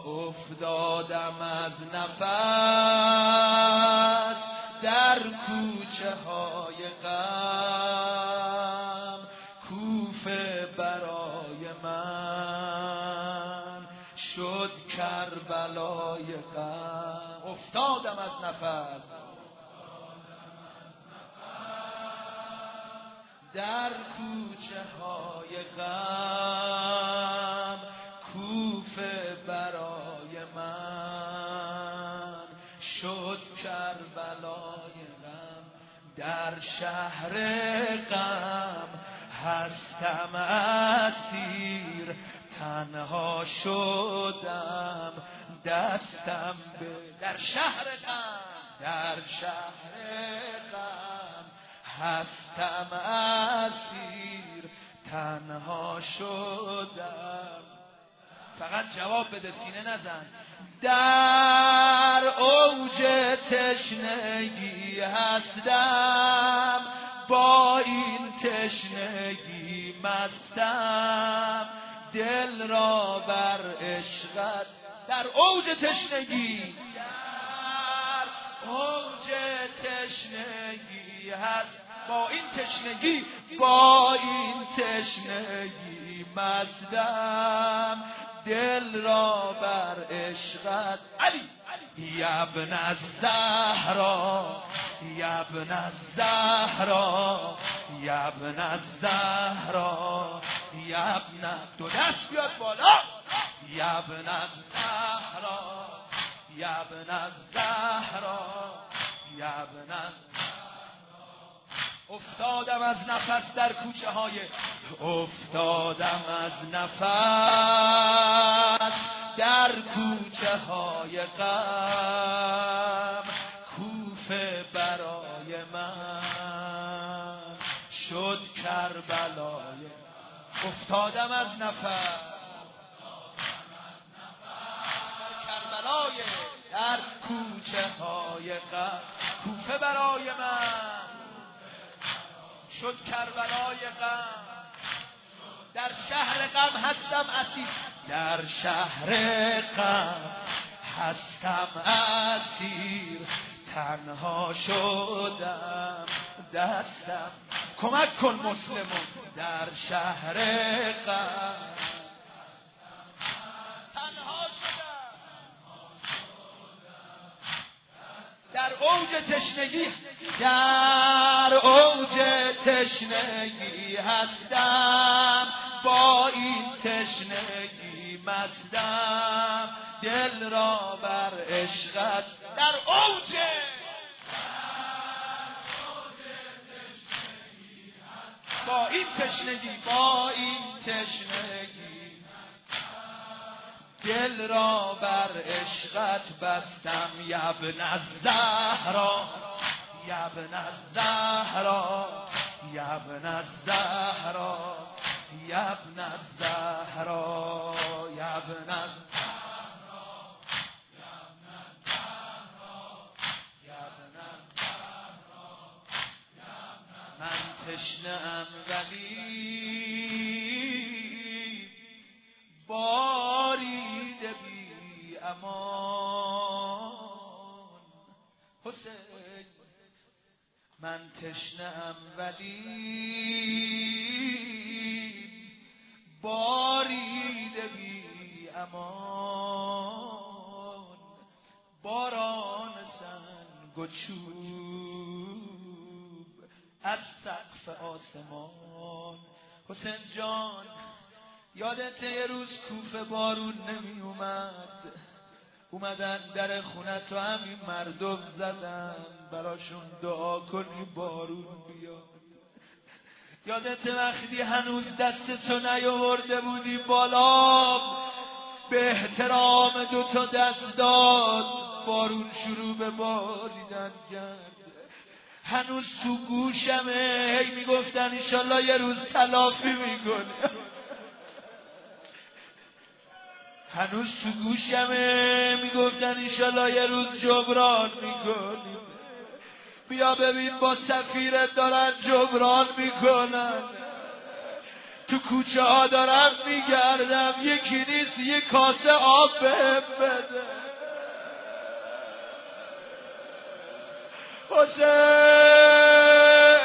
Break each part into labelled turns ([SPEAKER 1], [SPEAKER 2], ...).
[SPEAKER 1] افتادم از نفس در کوچه های غم، کوفه برای من شد کربلای غم. افتادم از نفس در کوچه های غم، کوفه برای من شد کربلای غم. در شهر غم هستم اسیر، تنها شدم دستم به در شهر غم، در شهر غم هستم اسیر، تنها شدم. فقط جواب بده، سینه نزن. در اوج تشنگی هستم، با این تشنگی مستم، دل را بر عشقت. در اوج تشنگی، در اوج تشنگی هست، با این تشنگی، با این تشنگی مستم، دل را بر عشقت. علی یبن الزهرا، یبن الزهرا، یبن الزهرا، یبن، دو دست بیاد بالا. یبن الزهرا، یبن الزهرا، یبن. افتادم از نفس در کوچه های، افتادم از نفس در کوچه های غم، کوفه برای من شد کربلای. افتادم از نفس در کربلای، در کوچه های غم، کوفه برای من شد کربلای غم. در شهر غم هستم اسیر، در شهر غم هستم اسیر، تنها شدم دستم. کمک کن مسلمون. در شهر غم تنها شدم، در اوج تشنگی، در اوج تشنگی هستم، با این تشنگی مستم، دل را بر عشقت. در اوج با این تشنگی، با این تشنگی دل را بر عشقت بستم. یبن الزهرا، یبن الزهرا، یبن الزهرا، یبن الزهرا، یبن الزهرا، یبن الزهرا. من تشنه‌ام ولی بارید بی امان. حسین من تشنه‌ام ولی بارید بی امان، باران سنگ و چوب از سقف آسمان. حسین جان یادت یه روز کوفه بارون نمی اومد، اومدن در خونه تو همین مردم زدن براشون دعا کنی بارون بیاد. یادت وقتی هنوز دستتو نیاورده بودی بالا، به احترام دوتا دست داد، بارون شروع به باریدن کرد. هنوز تو گوشمه هی میگفتن انشالله یه روز تلافی میکنه. هنوز تو گوشمه میگفتن انشالله یه روز جبران میکنیم. بیا ببین با سفیرت دارن جبران میکنن. تو کوچه ها دارم میگردم، یکی نیست یه کاسه آب بهم بده. حسین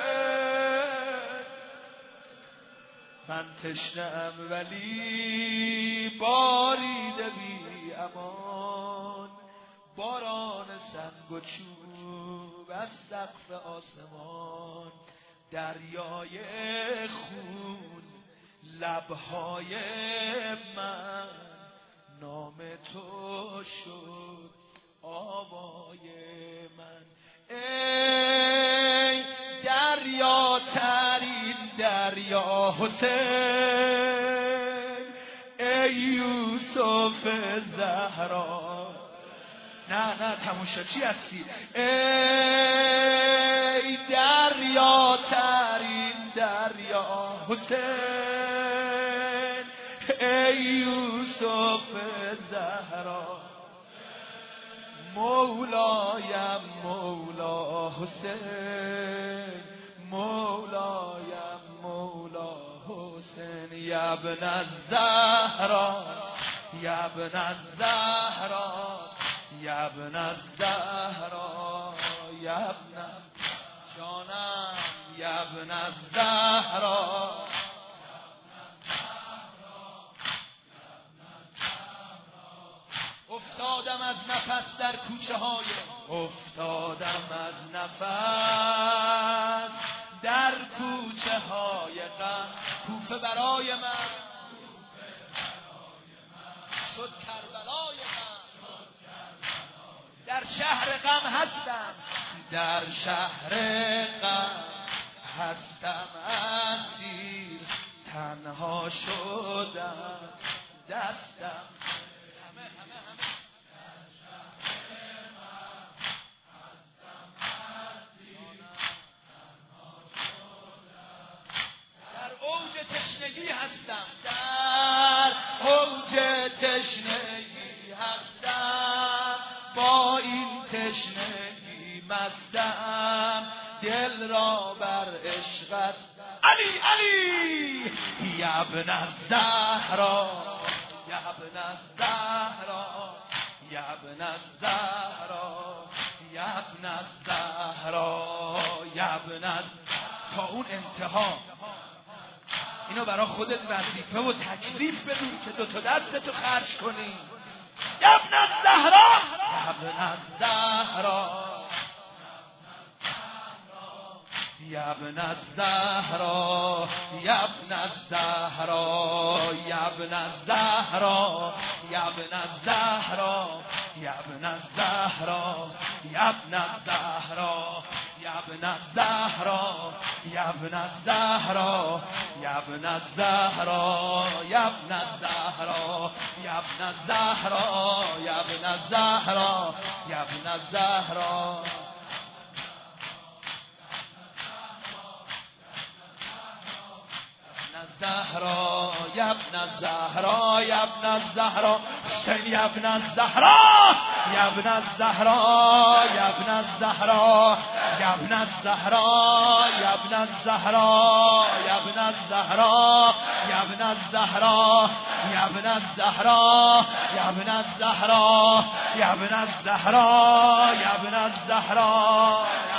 [SPEAKER 1] من تشنه‌ام ولی باریده بی امان، باران سنگ و چوب از سقف آسمان، دریای خون لبهای من، نام تو شد آوای من. ای دریا ترین دریا حسین، ای یوسف زهرا. نه تموم شد، چی هستی؟ ای دریا ترین دریا حسین، ای یوسف زهرا. مولایم مولا حسین، مولایم مولا حسین، یا ابن الزهرا، یا ابن الزهرا، یا ابن الزهرا، یا ابن جانم، یا ابن الزهرا. افتادم از نفس در کوچه های، افتادم از نفس در کوچه های غم، کوفه برای من شد کربلای من. در شهر غم هستم، در شهر غم هستم اسیر، تنها شدم دستم. تشنگی هستم، در اوج تشنگی هستم، با این تشنگی مستم، دل را بر عشقت علی علی، یا ابن الزهرا، یا ابن الزهرا، یا ابن الزهرا، یا ابن الزهرا، یا ابن تا اون انتها. اینو برای خودت وظیفه و تکلیف بدون که دوتا دستتو خرج کنی. یا ابن الزهرا، یا ابن الزهرا، یا ابن الزهرا، یا ابن الزهرا، یا ابن الزهرا، یا ابن الزهرا، یا ابن الزهرا، یا ابن الزهرا، یا ابن الزهرا، یا ابن الزهرا، یا ابن الزهرا، یا ابن الزهرا، یا ابن الزهرا، یا ابن الزهرا، یا ابن الزهرا. الزهرا، یا ابن الزهرا، یا ابن الزهرا، حسین یا ابن الزهرا، یا ابن الزهرا، یا ابن الزهرا، یا ابن الزهرا، یا ابن الزهرا، یا ابن الزهرا، یا ابن الزهرا، یا ابن الزهرا، یا ابن الزهرا، یا ابن الزهرا، یا ابن الزهرا.